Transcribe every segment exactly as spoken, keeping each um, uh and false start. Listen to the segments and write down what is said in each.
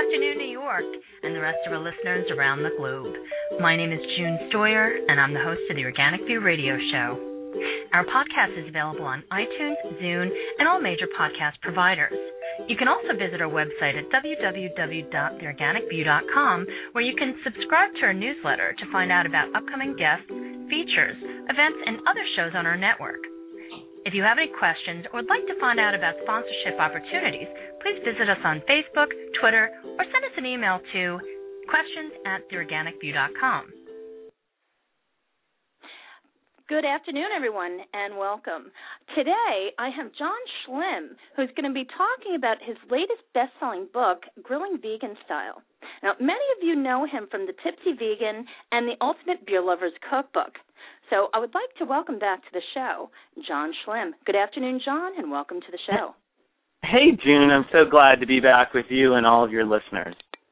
afternoon, New York, and the rest of our listeners around the globe. My name is June Stoyer, and I'm the host of the Organic View radio show. Our podcast is available on iTunes, Zune, and all major podcast providers. You can also visit our website at w w w dot the organic view dot com, where you can subscribe to our newsletter to find out about upcoming guests, features, events, and other shows on our network. If you have any questions or would like to find out about sponsorship opportunities, please visit us on Facebook, Twitter, or send us an email to questions at the organic view dot com. Good afternoon, everyone, and welcome. Today, I have John Schlimm, who's going to be talking about his latest best-selling book, Grilling Vegan Style. Now, many of you know him from the Tipsy Vegan and the Ultimate Beer Lover's Cookbook. So I would like to welcome back to the show John Schlimm. Good afternoon, John, and welcome to the show. Hey, June. I'm so glad to be back with you and all of your listeners.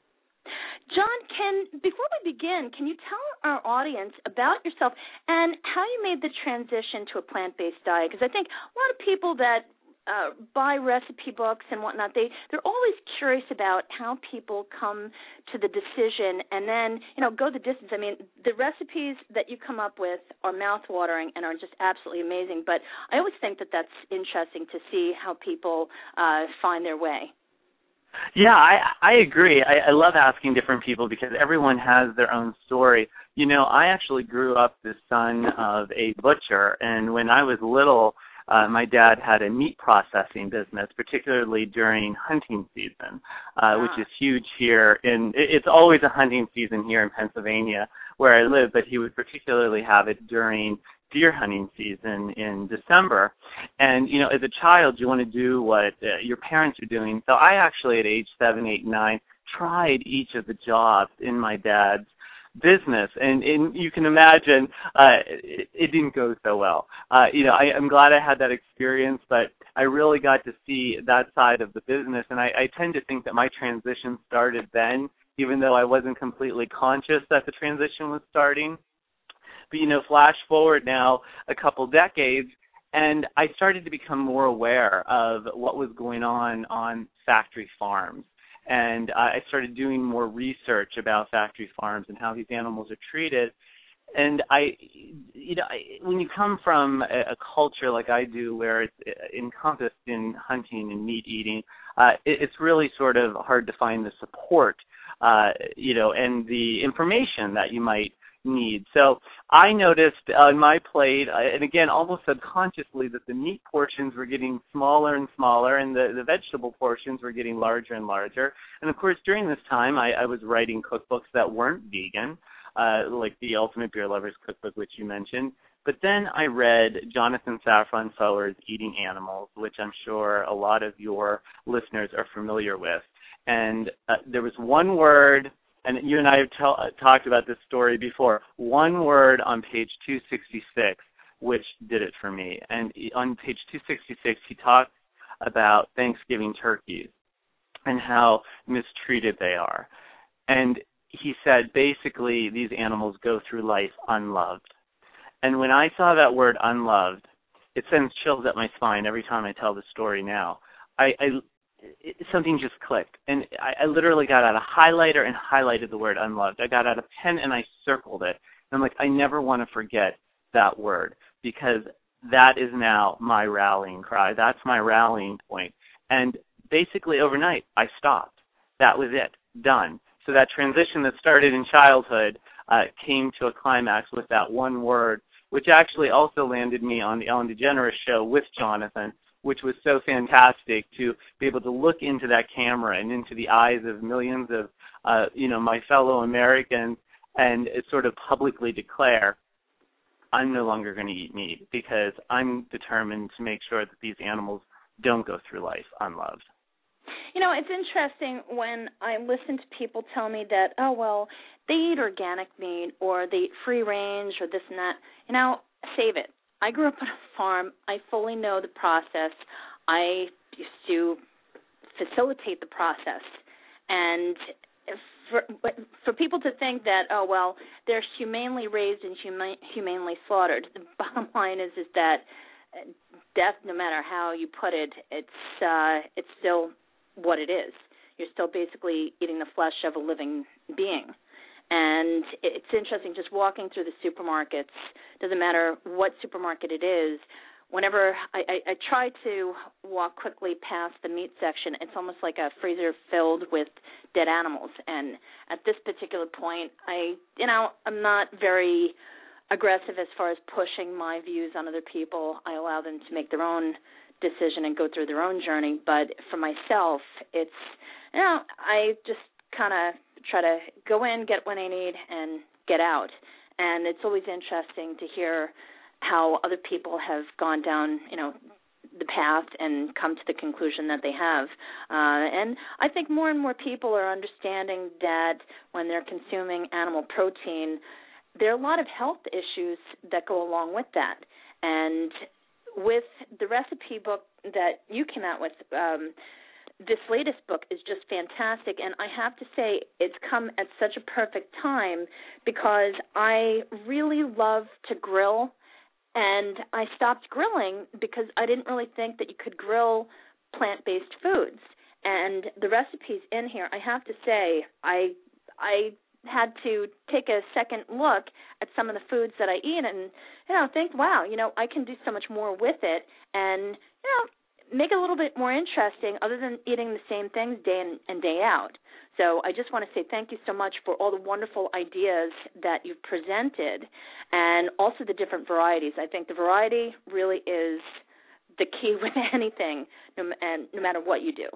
John, can before we begin, can you tell our audience about yourself and how you made the transition to a plant-based diet? Because I think a lot of people that uh, buy recipe books and whatnot, they, they're always curious about how people come to the decision and then, you know, go the distance. I mean, the recipes that you come up with are mouth-watering and are just absolutely amazing, but I always think that that's interesting to see how people uh, find their way. Yeah, I, I agree. I, I love asking different people because everyone has their own story. You know, I actually grew up the son of a butcher, and when I was little, uh, my dad had a meat processing business, particularly during hunting season, uh, which is huge here. In it's always a hunting season here in Pennsylvania where I live, but he would particularly have it during deer hunting season in December. And, you know, as a child, you want to do what uh, your parents are doing. So I actually, at age seven, eight, nine, tried each of the jobs in my dad's business. And, and you can imagine uh, it, it didn't go so well. Uh, you know, I, I'm glad I had that experience, but I really got to see that side of the business. And I, I tend to think that my transition started then, even though I wasn't completely conscious that the transition was starting. But, you know, flash forward now a couple decades, and I started to become more aware of what was going on on factory farms. And uh, I started doing more research about factory farms and how these animals are treated. And I, you know, I, when you come from a, a culture like I do where it's encompassed in hunting and meat eating, uh, it, it's really sort of hard to find the support, uh, you know, and the information that you might need. So I noticed on my plate, and again, almost subconsciously, that the meat portions were getting smaller and smaller, and the, the vegetable portions were getting larger and larger. And of course, during this time, I, I was writing cookbooks that weren't vegan, uh, like the Ultimate Beer Lover's Cookbook, which you mentioned. But then I read Jonathan Safran Foer's Eating Animals, which I'm sure a lot of your listeners are familiar with. And uh, there was one word, and you and I have tell, uh, talked about this story before, one word on page two sixty-six, which did it for me. And on page two sixty-six, he talks about Thanksgiving turkeys and how mistreated they are. And he said, basically, these animals go through life unloved. And when I saw that word unloved, it sends chills up my spine every time I tell the story now. I, I It, something just clicked, and I, I literally got out a highlighter and highlighted the word unloved. I got out a pen and I circled it. And I'm like, I never want to forget that word because that is now my rallying cry. That's my rallying point. And basically overnight, I stopped. That was it. Done. So that transition that started in childhood uh, came to a climax with that one word, which actually also landed me on the Ellen DeGeneres show with Jonathan, which was so fantastic to be able to look into that camera and into the eyes of millions of, uh, you know, my fellow Americans and sort of publicly declare, I'm no longer going to eat meat because I'm determined to make sure that these animals don't go through life unloved. You know, it's interesting when I listen to people tell me that, oh, well, they eat organic meat or they eat free range or this and that. You know, save it. I grew up on a farm. I fully know the process. I used to facilitate the process. And for, for people to think that, oh, well, they're humanely raised and huma- humanely slaughtered, the bottom line is is that death, no matter how you put it, it's uh, it's still what it is. you're still basically eating the flesh of a living being. And it's interesting just walking through the supermarkets, doesn't matter what supermarket it is. Whenever I, I, I try to walk quickly past the meat section, it's almost like a freezer filled with dead animals. And at this particular point, I, you know, I'm not very aggressive as far as pushing my views on other people. I allow them to make their own decision and go through their own journey. But for myself, it's, you know, I just kind of try to go in, get what I need, and get out. And it's always interesting to hear how other people have gone down, you know, the path and come to the conclusion that they have. Uh, and I think more and more people are understanding that when they're consuming animal protein, there are a lot of health issues that go along with that. And with the recipe book that you came out with, um, this latest book is just fantastic, and I have to say it's come at such a perfect time because I really love to grill, and I stopped grilling because I didn't really think that you could grill plant-based foods. And the recipes in here, I have to say, I I had to take a second look at some of the foods that I eat and, you know, think, wow, you know, I can do so much more with it and, you know, make it a little bit more interesting other than eating the same things day in and day out. So I just want to say thank you so much for all the wonderful ideas that you've presented and also the different varieties. I think the variety really is the key with anything, no, and no matter what you do.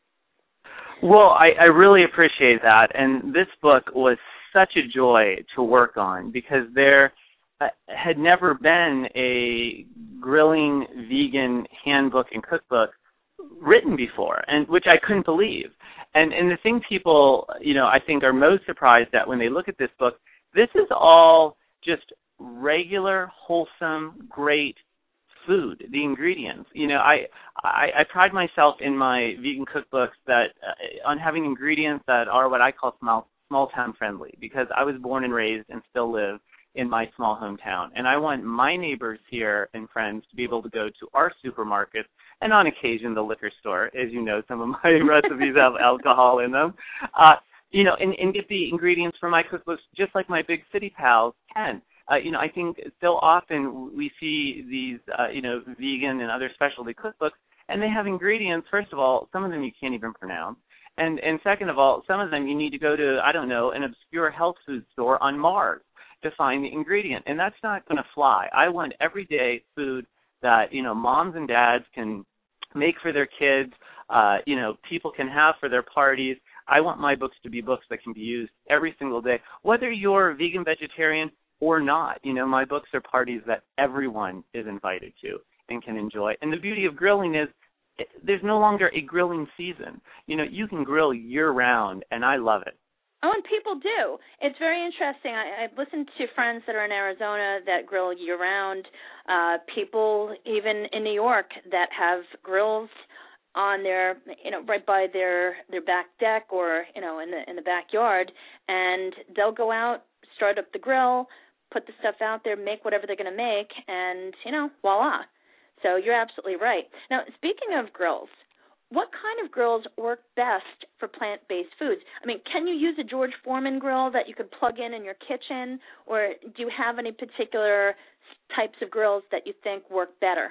Well, I, I really appreciate that, and this book was such a joy to work on because there uh, had never been a grilling vegan handbook and cookbook written before, and which I couldn't believe. And and the thing people, you know, I think are most surprised at when they look at this book, this is all just regular, wholesome, great food, the ingredients. You know, I, I I pride myself in my vegan cookbooks that uh, on having ingredients that are what I call small small town friendly, because I was born and raised and still live in my small hometown, and I want my neighbors here and friends to be able to go to our supermarkets and on occasion the liquor store. As you know, some of my recipes have alcohol in them. Uh, you know, and, and get the ingredients from my cookbooks just like my big city pals can. Uh, you know, I think so often we see these, uh, you know, vegan and other specialty cookbooks, and they have ingredients. First of all, some of them you can't even pronounce. And, and second of all, some of them you need to go to, I don't know, an obscure health food store on Mars to find the ingredient. And that's not going to fly. I want everyday food that, you know, moms and dads can make for their kids, uh, you know, people can have for their parties. I want my books to be books that can be used every single day, whether you're vegan, vegetarian, or not. You know, my books are parties that everyone is invited to and can enjoy. And the beauty of grilling is it, there's no longer a grilling season. You know, you can grill year-round, and I love it. Oh, and people do. It's very interesting. I, I've listened to friends that are in Arizona that grill year-round, uh, people even in New York that have grills on their, you know, right by their, their back deck or, you know, in the in the backyard, and they'll go out, start up the grill, put the stuff out there, make whatever they're going to make, and, you know, voila. So you're absolutely right. Now, speaking of grills, what kind of grills work best for plant-based foods? I mean, can you use a George Foreman grill that you could plug in in your kitchen, or do you have any particular types of grills that you think work better?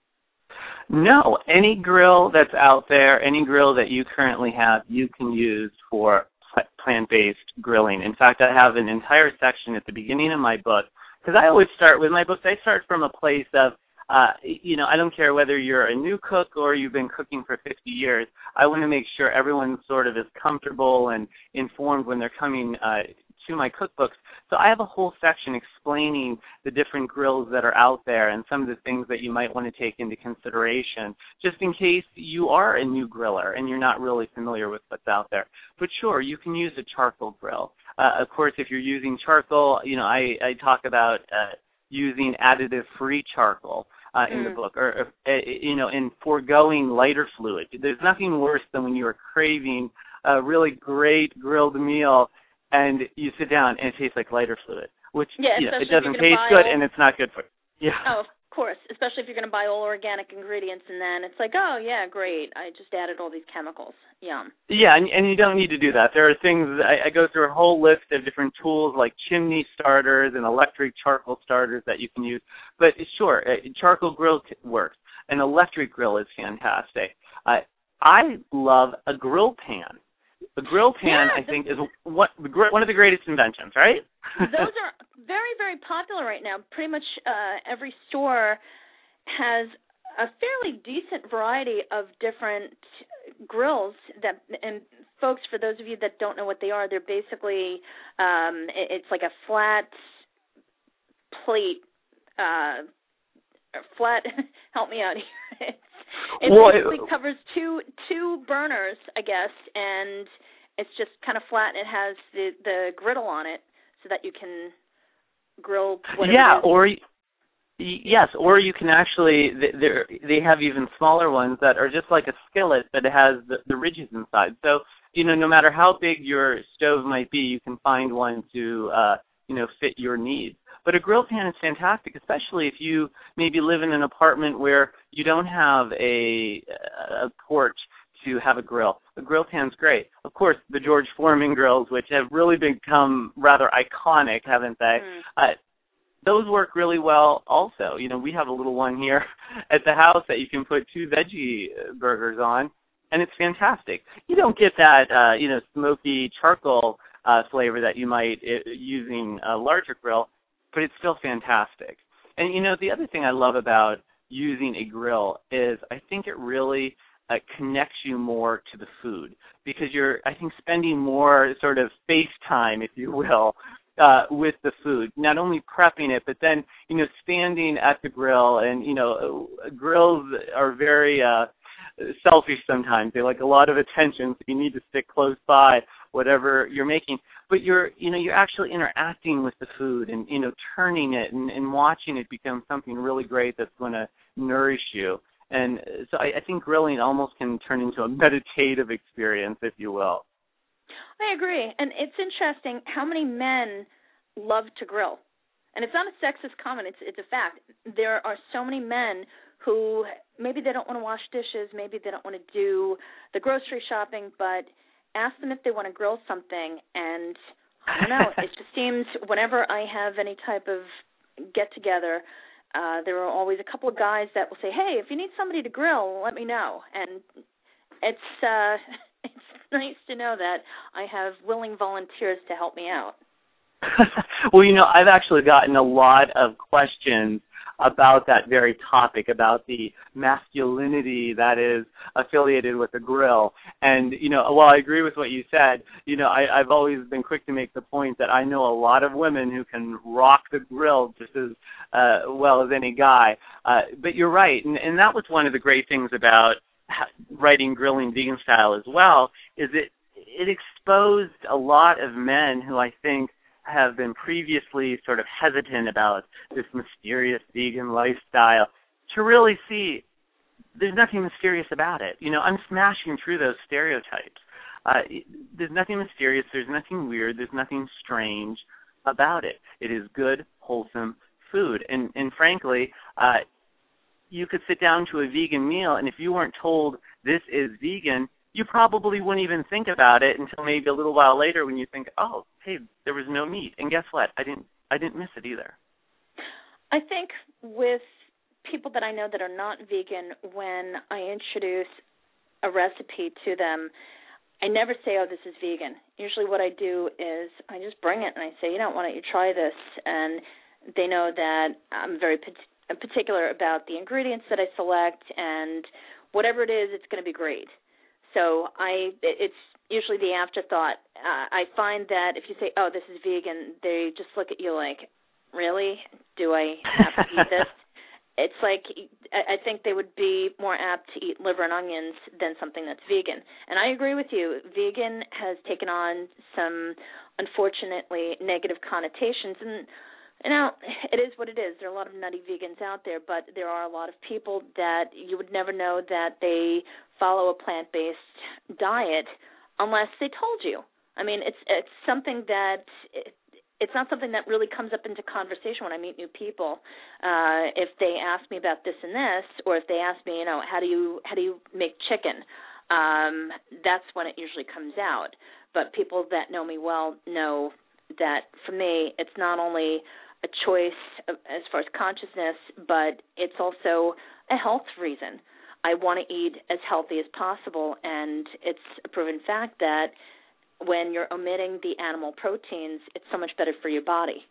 No, any grill that's out there, any grill that you currently have, you can use for plant-based grilling. In fact, I have an entire section at the beginning of my book, because I always start with my books, I start from a place of, uh, you know, I don't care whether you're a new cook or you've been cooking for fifty years. I want to make sure everyone sort of is comfortable and informed when they're coming uh, to my cookbooks. So I have a whole section explaining the different grills that are out there and some of the things that you might want to take into consideration, just in case you are a new griller and you're not really familiar with what's out there. But sure, you can use a charcoal grill. Uh, of course, if you're using charcoal, you know, I, I talk about uh, using additive-free charcoal uh, in mm. the book, or, uh, you know, and foregoing lighter fluid. There's nothing worse than when you are craving a really great grilled meal and you sit down and it tastes like lighter fluid, which yeah, you know, it doesn't taste good and it's not good for you. Yeah. Oh, Of course, especially if you're going to buy all organic ingredients and then it's like, oh, yeah, great, I just added all these chemicals. Yum. Yeah, and, and you don't need to do that. There are things, I, I go through a whole list of different tools like chimney starters and electric charcoal starters that you can use. But sure, a charcoal grill works. An electric grill is fantastic. Uh, I love a grill pan. A grill pan, yeah, I think, is what, one of the greatest inventions, right? Those are very, very popular right now. Pretty much uh, every store has a fairly decent variety of different grills that, and folks, for those of you that don't know what they are, they're basically, um, it's like a flat plate, uh, flat, help me out here. It's, it well, basically it, covers two two burners, I guess, and it's just kind of flat, and it has the, the griddle on it so that you can grill whatever yeah, it is. or yes, or you can actually, they have even smaller ones that are just like a skillet, but it has the, the ridges inside. So, you know, no matter how big your stove might be, you can find one to, uh, you know, fit your needs. But a grill pan is fantastic, especially if you maybe live in an apartment where you don't have a, a porch to have a grill. A grill pan's great. Of course, the George Foreman grills, which have really become rather iconic, haven't they? Mm. Uh, those work really well also. You know, we have a little one here at the house that you can put two veggie burgers on, and it's fantastic. You don't get that, uh, you know, smoky charcoal uh, flavor that you might uh, using a larger grill, but it's still fantastic. And, you know, the other thing I love about using a grill is I think it really uh, connects you more to the food because you're, I think, spending more sort of face time, if you will, uh, with the food, not only prepping it, but then, you know, standing at the grill. And, you know, grills are very uh, selfish sometimes. They like a lot of attention, so you need to stick close by whatever you're making. But you're, you know, you're actually interacting with the food and, you know, turning it and, and watching it become something really great that's going to nourish you. And so I, I think grilling almost can turn into a meditative experience, if you will. I agree. And it's interesting how many men love to grill. And it's not a sexist comment. It's it's a fact. There are so many men who maybe they don't want to wash dishes, maybe they don't want to do the grocery shopping, but ask them if they want to grill something. And I don't know, it just seems whenever I have any type of get-together, uh, there are always a couple of guys that will say, hey, if you need somebody to grill, let me know. And it's uh, it's nice to know that I have willing volunteers to help me out. Well, you know, I've actually gotten a lot of questions about that very topic, about the masculinity that is affiliated with a grill. And, you know, while I agree with what you said, you know, I, I've always been quick to make the point that I know a lot of women who can rock the grill just as uh, well as any guy. Uh, but you're right, and, and that was one of the great things about writing Grilling Vegan Style as well, is it it exposed a lot of men who I think have been previously sort of hesitant about this mysterious vegan lifestyle to really see there's nothing mysterious about it. You know, I'm smashing through those stereotypes. Uh, there's nothing mysterious. There's nothing weird. There's nothing strange about it. It is good, wholesome food. And, and frankly, uh, you could sit down to a vegan meal, and if you weren't told this is vegan, you probably wouldn't even think about it until maybe a little while later when you think, oh, hey, there was no meat. And guess what? I didn't I didn't miss it either. I think with people that I know that are not vegan, when I introduce a recipe to them, I never say, oh, this is vegan. Usually what I do is I just bring it and I say, you know, why don't you try this? And they know that I'm very particular about the ingredients that I select, and whatever it is, it's going to be great. So I, it's usually the afterthought. Uh, I find that if you say, oh, this is vegan, they just look at you like, really? Do I have to eat this? It's like, I think they would be more apt to eat liver and onions than something that's vegan. And I agree with you. Vegan has taken on some, unfortunately, negative connotations. And, you know, it is what it is. There are a lot of nutty vegans out there, but there are a lot of people that you would never know that they follow a plant-based diet unless they told you. I mean, it's it's something that it's not something that really comes up into conversation when I meet new people. Uh, if they ask me about this and this, or if they ask me, you know, how do you how do you make chicken, um, that's when it usually comes out. But people that know me well know that for me, it's not only a choice as far as consciousness, but it's also a health reason. I want to eat as healthy as possible, and it's a proven fact that when you're omitting the animal proteins, it's so much better for your body.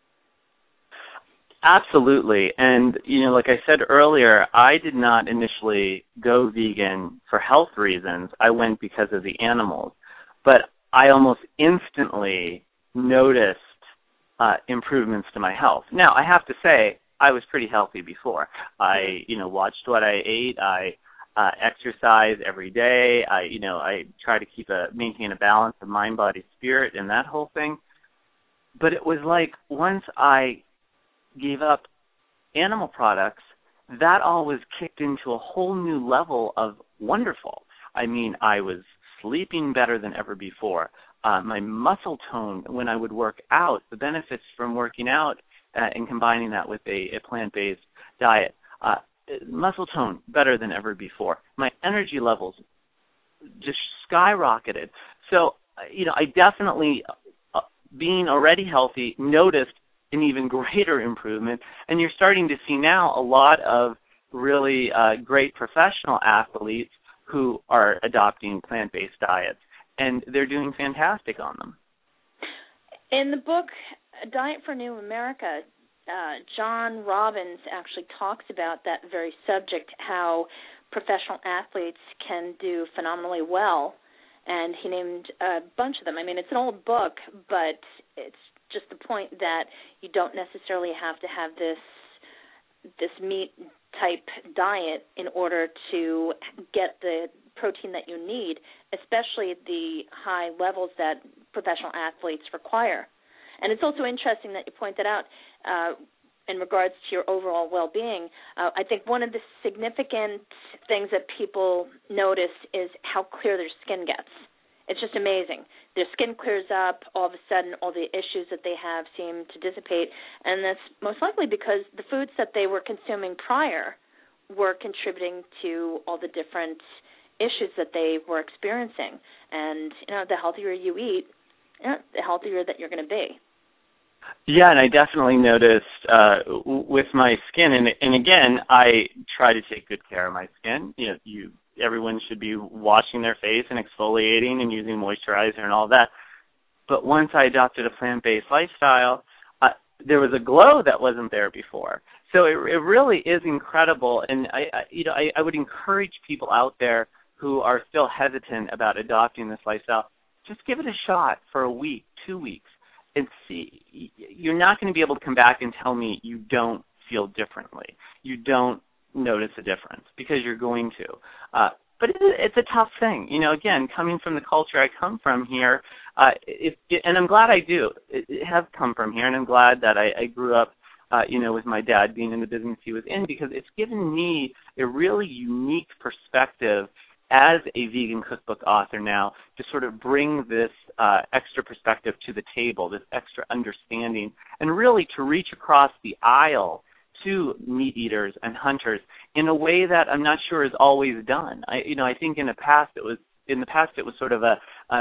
Absolutely. And, you know, like I said earlier, I did not initially go vegan for health reasons. I went because of the animals. But I almost instantly noticed uh, improvements to my health. Now, I have to say, I was pretty healthy before. I, you know, watched what I ate. I Uh, exercise every day. I, you know, I try to keep a maintain a balance of mind, body, spirit, and that whole thing. But it was like once I gave up animal products, that all was kicked into a whole new level of wonderful. I mean, I was sleeping better than ever before. Uh, my muscle tone when I would work out, the benefits from working out uh, and combining that with a, a plant-based diet. Uh, muscle tone better than ever before. My energy levels just skyrocketed. So, you know, I definitely, uh, being already healthy, noticed an even greater improvement. And you're starting to see now a lot of really uh, great professional athletes who are adopting plant-based diets, and they're doing fantastic on them. In the book, A Diet for New America, Uh, John Robbins actually talks about that very subject, how professional athletes can do phenomenally well, and he named a bunch of them. I mean, it's an old book, but it's just the point that you don't necessarily have to have this this meat-type diet in order to get the protein that you need, especially at the high levels that professional athletes require. And it's also interesting that you point that out uh, in regards to your overall well-being. Uh, I think one of the significant things that people notice is how clear their skin gets. It's just amazing. Their skin clears up. All of a sudden, all the issues that they have seem to dissipate. And that's most likely because the foods that they were consuming prior were contributing to all the different issues that they were experiencing. And, you know, the healthier you eat, you know, the healthier that you're going to be. Yeah, and I definitely noticed uh, with my skin, and, and again, I try to take good care of my skin. You know, you everyone should be washing their face and exfoliating and using moisturizer and all that. But once I adopted a plant-based lifestyle, uh, there was a glow that wasn't there before. So it, it really is incredible, and I, I you know, I, I would encourage people out there who are still hesitant about adopting this lifestyle, just give it a shot for a week, two weeks. And see, you're not going to be able to come back and tell me you don't feel differently. You don't notice a difference, because you're going to. Uh, but it, it's a tough thing. You know, again, coming from the culture I come from here, uh, it, it, and I'm glad I do. It, it has come from here, and I'm glad that I, I grew up, uh, you know, with my dad being in the business he was in, because it's given me a really unique perspective as a vegan cookbook author now, to sort of bring this uh, extra perspective to the table, this extra understanding, and really to reach across the aisle to meat eaters and hunters in a way that I'm not sure is always done. I, you know, I think in the past it was in the past it was sort of a, a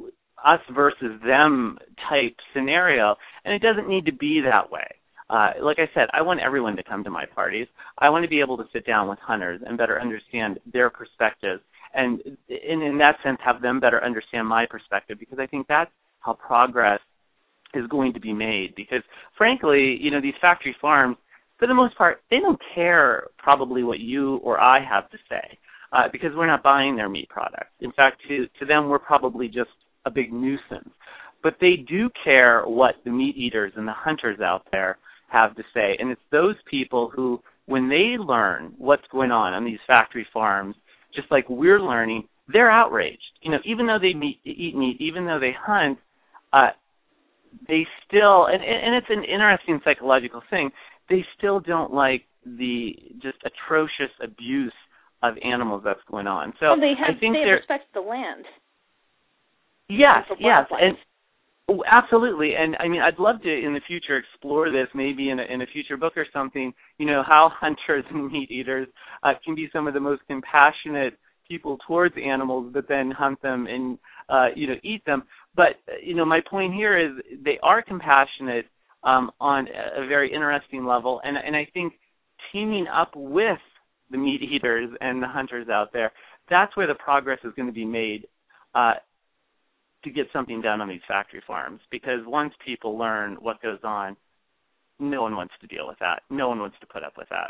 us versus them type scenario, and it doesn't need to be that way. Uh, like I said, I want everyone to come to my parties. I want to be able to sit down with hunters and better understand their perspectives, and in, in that sense have them better understand my perspective, because I think that's how progress is going to be made. Because frankly, you know, these factory farms, for the most part, they don't care probably what you or I have to say, uh, because we're not buying their meat products. In fact, to, to them, we're probably just a big nuisance. But they do care what the meat eaters and the hunters out there have to say. And it's those people who, when they learn what's going on on these factory farms, just like we're learning, they're outraged. You know, even though they meet, eat meat, even though they hunt, uh, they still, and, and it's an interesting psychological thing, they still don't like the just atrocious abuse of animals that's going on. So well, they have, I think they have respect for the land. Yes, yes, and Oh, absolutely. And I mean, I'd love to in the future explore this, maybe in a, in a future book or something, you know, how hunters and meat eaters uh, can be some of the most compassionate people towards animals, but then hunt them and, uh, you know, eat them. But, you know, my point here is they are compassionate um, on a very interesting level. And, and I think teaming up with the meat eaters and the hunters out there, that's where the progress is going to be made uh, to get something done on these factory farms. Because once people learn what goes on, no one wants to deal with that. No one wants to put up with that.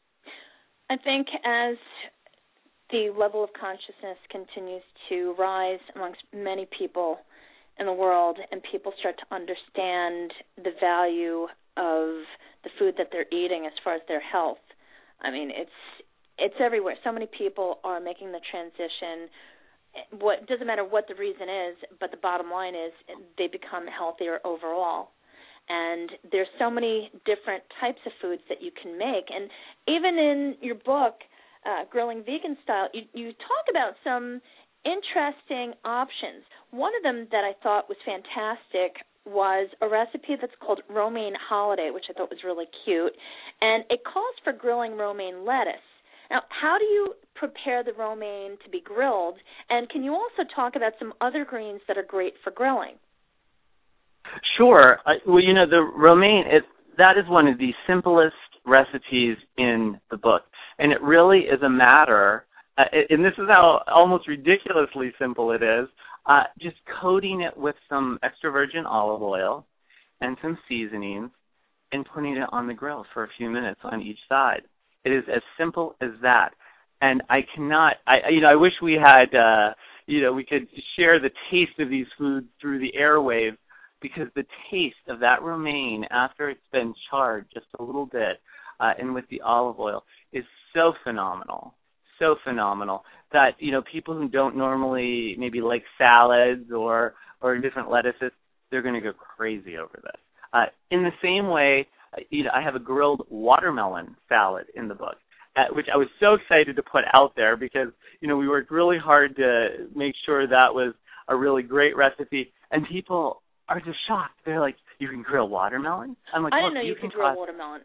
I think as the level of consciousness continues to rise amongst many people in the world and people start to understand the value of the food that they're eating as far as their health, I mean, it's it's everywhere. So many people are making the transition. What doesn't matter what the reason is, but the bottom line is they become healthier overall. And there's so many different types of foods that you can make. And even in your book, uh, Grilling Vegan Style, you, you talk about some interesting options. One of them that I thought was fantastic was a recipe that's called romaine holiday, which I thought was really cute. And it calls for grilling romaine lettuce. Now, how do you prepare the romaine to be grilled? And can you also talk about some other greens that are great for grilling? Sure. Uh, well, you know, the romaine, it, that is one of the simplest recipes in the book. And it really is a matter, uh, and this is how almost ridiculously simple it is, uh, just coating it with some extra virgin olive oil and some seasonings and putting it on the grill for a few minutes on each side. It is as simple as that. And I cannot, I you know, I wish we had, uh, you know, we could share the taste of these foods through the airwaves, because the taste of that romaine after it's been charred just a little bit uh, and with the olive oil is so phenomenal, so phenomenal that, you know, people who don't normally maybe like salads or, or different lettuces, they're going to go crazy over this. Uh, in the same way, you know, I have a grilled watermelon salad in the book, uh, which I was so excited to put out there because, you know, we worked really hard to make sure that was a really great recipe, and people are just shocked. They're like, you can grill watermelon? I'm like, I didn't know you, you can could grill toss- watermelon.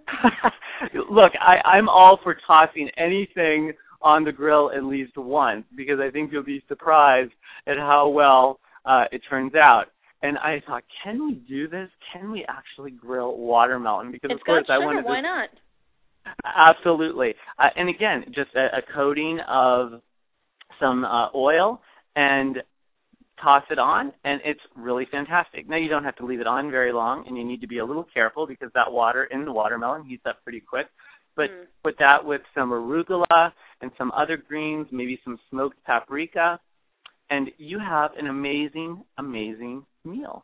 Look, I, I'm all for tossing anything on the grill at least once, because I think you'll be surprised at how well uh, it turns out. And I thought, can we do this? Can we actually grill watermelon? Because it's of course got sugar, I wanted to. Why not? Absolutely. Uh, and again, just a, a coating of some uh, oil and toss it on, and it's really fantastic. Now, you don't have to leave it on very long, and you need to be a little careful because that water in the watermelon heats up pretty quick. But mm. put that with some arugula and some other greens, maybe some smoked paprika, and you have an amazing, amazing meal.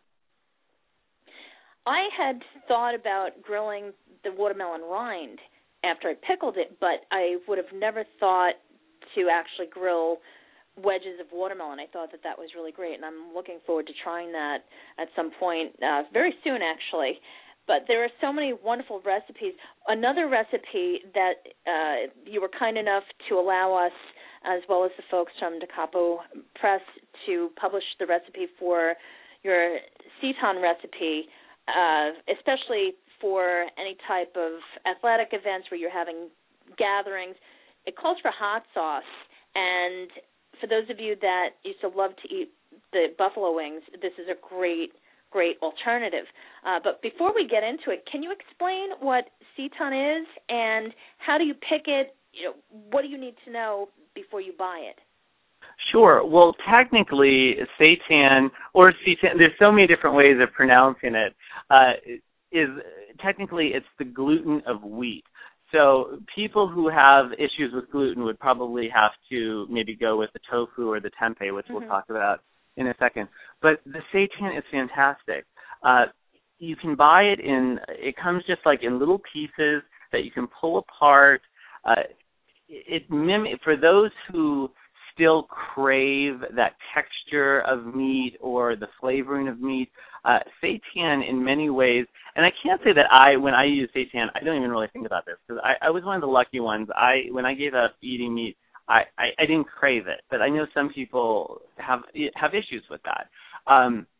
I had thought about grilling the watermelon rind after I pickled it, but I would have never thought to actually grill wedges of watermelon. I thought that that was really great, and I'm looking forward to trying that at some point uh, very soon, actually. But there are so many wonderful recipes. Another recipe that uh, you were kind enough to allow us, as well as the folks from Da Capo Press, to publish the recipe for your seitan recipe, uh, especially for any type of athletic events where you're having gatherings. It calls for hot sauce, and for those of you that used to love to eat the buffalo wings, this is a great, great alternative. Uh, but before we get into it, can you explain what seitan is and how do you pick it? You know, what do you need to know before you buy it? Sure. Well, technically, seitan or seitan, there's so many different ways of pronouncing it, uh, is technically it's the gluten of wheat. So people who have issues with gluten would probably have to maybe go with the tofu or the tempeh, which mm-hmm. we'll talk about in a second. But the seitan is fantastic. Uh, you can buy it in, it comes just like in little pieces that you can pull apart. Uh, it mim- for those who still crave that texture of meat or the flavoring of meat, uh, seitan in many ways, and I can't say that I, when I use seitan, I don't even really think about this, because I, I was one of the lucky ones. I, when I gave up eating meat, I, I, I didn't crave it, but I know some people have have issues with that. Um,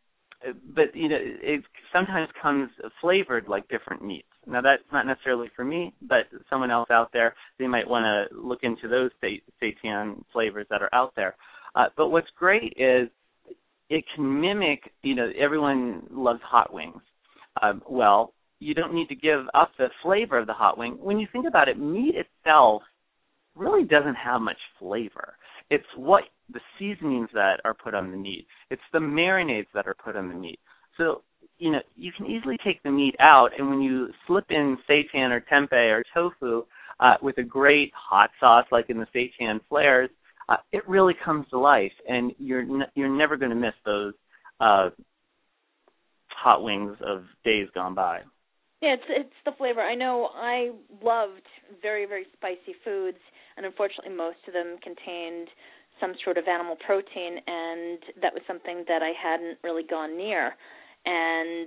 but you know, it sometimes comes flavored like different meats. Now that's not necessarily for me, but someone else out there, they might want to look into those seitan flavors that are out there. Uh, but what's great is it can mimic, you know, everyone loves hot wings. Um, well, you don't need to give up the flavor of the hot wing. When you think about it, meat itself really doesn't have much flavor. It's what the seasonings that are put on the meat. It's the marinades that are put on the meat. So, you know, you can easily take the meat out, and when you slip in seitan or tempeh or tofu uh, with a great hot sauce like in the seitan flares, uh, it really comes to life, and you're n- you're never going to miss those uh, hot wings of days gone by. Yeah, it's it's the flavor. I know I loved very, very spicy foods, and unfortunately most of them contained some sort of animal protein, and that was something that I hadn't really gone near. And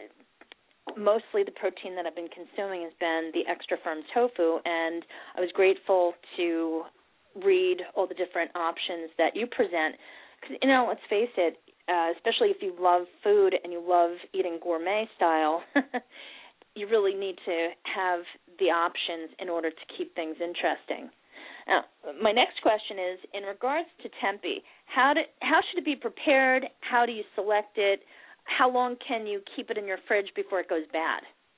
mostly the protein that I've been consuming has been the extra firm tofu, and I was grateful to read all the different options that you present. Because, you know, let's face it, uh, especially if you love food and you love eating gourmet style, you really need to have the options in order to keep things interesting. Now, my next question is, in regards to tempeh, how, do, how should it be prepared? How do you select it? How long can you keep it in your fridge before it goes bad?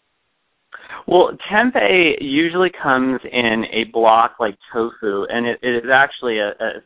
Well, tempeh usually comes in a block like tofu, and it, it is actually a, a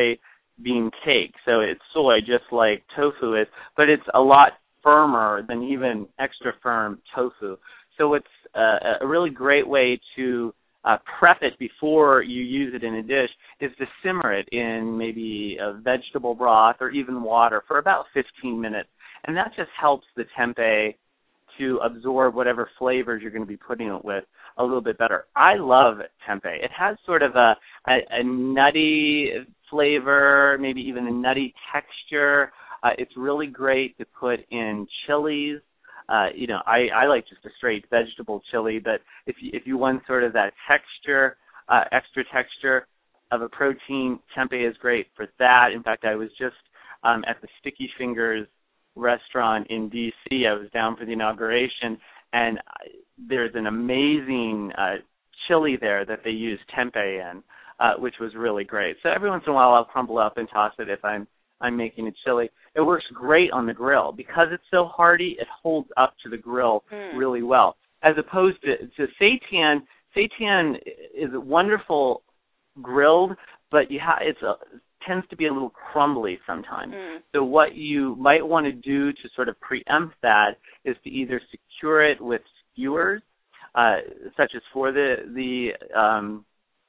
soybean cake. So it's soy just like tofu is, but it's a lot firmer than even extra firm tofu. So it's a, a really great way to uh, prep it before you use it in a dish is to simmer it in maybe a vegetable broth or even water for about fifteen minutes. And that just helps the tempeh to absorb whatever flavors you're going to be putting it with a little bit better. I love tempeh. It has sort of a, a, a nutty flavor, maybe even a nutty texture. Uh, it's really great to put in chilies. Uh, you know, I, I like just a straight vegetable chili, but if you, if you want sort of that texture, uh, extra texture of a protein, tempeh is great for that. In fact, I was just um, at the Sticky Fingers restaurant in D C. I was down for the inauguration, and there's an amazing uh, chili there that they use tempeh in, uh, which was really great. So every once in a while I'll crumble up and toss it if I'm I'm making a chili. It works great on the grill. Because it's so hearty, it holds up to the grill mm. really well. As opposed to, to seitan, seitan is wonderful grilled, but you ha- it's a tends to be a little crumbly sometimes. Mm. So what you might want to do to sort of preempt that is to either secure it with skewers, uh, such as for the, the um,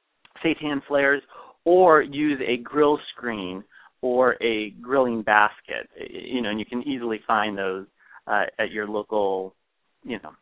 seitan flares, or use a grill screen or a grilling basket. You know, and you can easily find those uh, at your local, you know,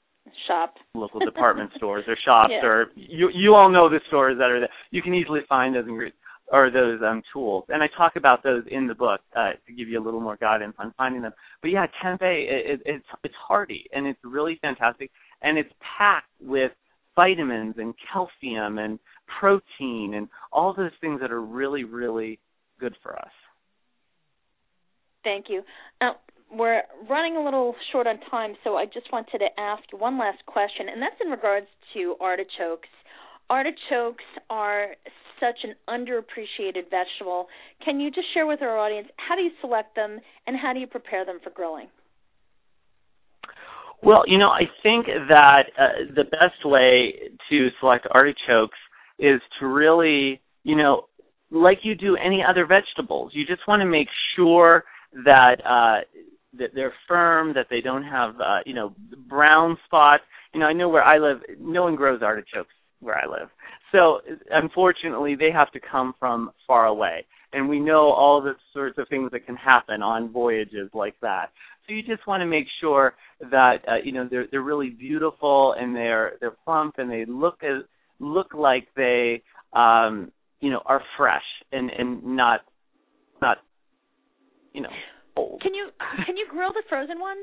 shop, local department stores or shops, yeah. or you you all know the stores that are there. You can easily find those ingredients or those um, tools. And I talk about those in the book uh, to give you a little more guidance on finding them. But yeah, tempeh, it, it, it's it's hearty, and it's really fantastic, and it's packed with vitamins and calcium and protein and all those things that are really, really good for us. Thank you. Now, we're running a little short on time, so I just wanted to ask one last question, and that's in regards to artichokes. Artichokes are such an underappreciated vegetable. Can you just share with our audience, how do you select them and how do you prepare them for grilling? Well, you know, I think that uh, the best way to select artichokes is to really, you know, like you do any other vegetables, you just want to make sure that uh, that they're firm, that they don't have, uh, you know, brown spots. You know, I know where I live, no one grows artichokes where I live. So, unfortunately, they have to come from far away. And we know all the sorts of things that can happen on voyages like that. So you just want to make sure that, uh, you know, they're they're really beautiful and they're they're plump and they look as, look like they, um, you know, are fresh and, and not, not, you know, old. Can you can you grill the frozen ones?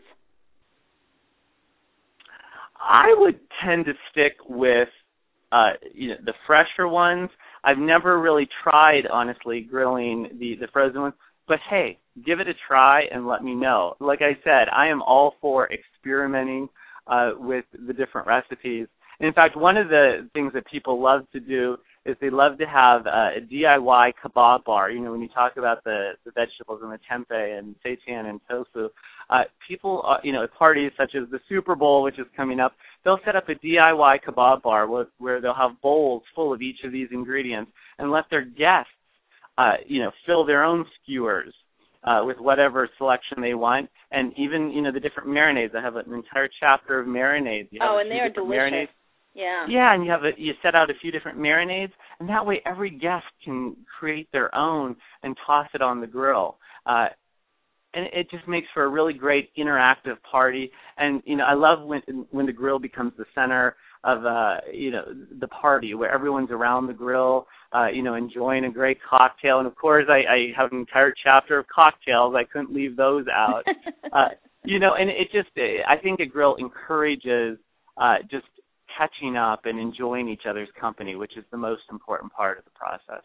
I would tend to stick with uh, you know, the fresher ones. I've never really tried, honestly, grilling the, the frozen ones. But hey, give it a try and let me know. Like I said, I am all for experimenting uh, with the different recipes. And in fact, one of the things that people love to do is they love to have uh, a D I Y kebab bar. You know, when you talk about the, the vegetables and the tempeh and seitan and tofu, uh, people, uh, you know, at parties such as the Super Bowl, which is coming up, they'll set up a D I Y kebab bar where, where they'll have bowls full of each of these ingredients and let their guests, uh, you know, fill their own skewers uh, with whatever selection they want. And even, you know, the different marinades. I have an entire chapter of marinades. You have oh, a and few they are different delicious. Marinades. Yeah. Yeah, and you have a, you set out a few different marinades, and that way every guest can create their own and toss it on the grill. Uh, and it just makes for a really great interactive party. And you know, I love when when the grill becomes the center of uh, you know the party, where everyone's around the grill, uh, you know, enjoying a great cocktail. And of course, I, I have an entire chapter of cocktails. I couldn't leave those out. uh, you know, and it just I think a grill encourages uh, just catching up and enjoying each other's company, which is the most important part of the process.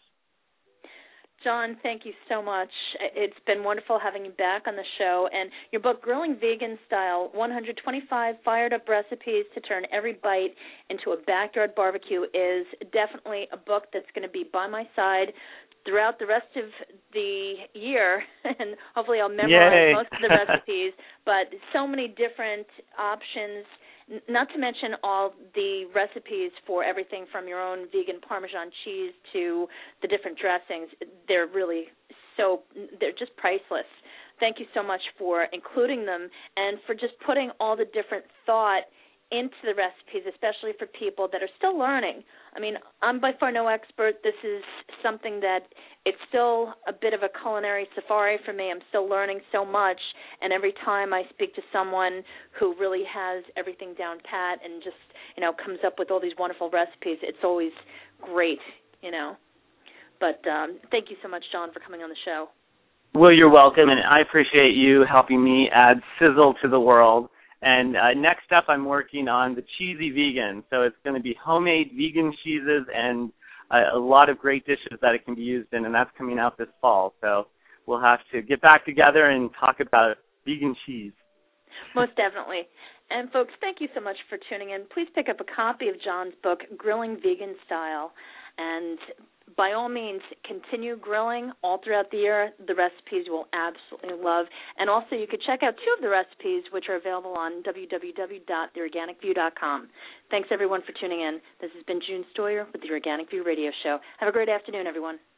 John, thank you so much. It's been wonderful having you back on the show. And your book, Grilling Vegan Style, one hundred twenty-five Fired-Up Recipes to Turn Every Bite into a Backyard Barbecue, is definitely a book that's going to be by my side throughout the rest of the year, and hopefully I'll memorize Yay. most of the recipes, but so many different options, not to mention all the recipes for everything from your own vegan Parmesan cheese to the different dressings. They're really so, they're just priceless. Thank you so much for including them and for just putting all the different thought into the recipes, especially for people that are still learning. I mean, I'm by far no expert. This is something that it's still a bit of a culinary safari for me. I'm still learning so much, and every time I speak to someone who really has everything down pat and just, you know, comes up with all these wonderful recipes, it's always great, you know. But um, thank you so much, John, for coming on the show. Well, you're welcome, and I appreciate you helping me add sizzle to the world. And uh, next up, I'm working on the Cheesy Vegan. So it's going to be homemade vegan cheeses and uh, a lot of great dishes that it can be used in, and that's coming out this fall. So we'll have to get back together and talk about vegan cheese. Most definitely. And, folks, thank you so much for tuning in. Please pick up a copy of John's book, Grilling Vegan Style, and by all means, continue grilling all throughout the year. The recipes you will absolutely love. And also, you could check out two of the recipes, which are available on w w w dot the organic view dot com. Thanks, everyone, for tuning in. This has been June Stoyer with the Organic View Radio Show. Have a great afternoon, everyone.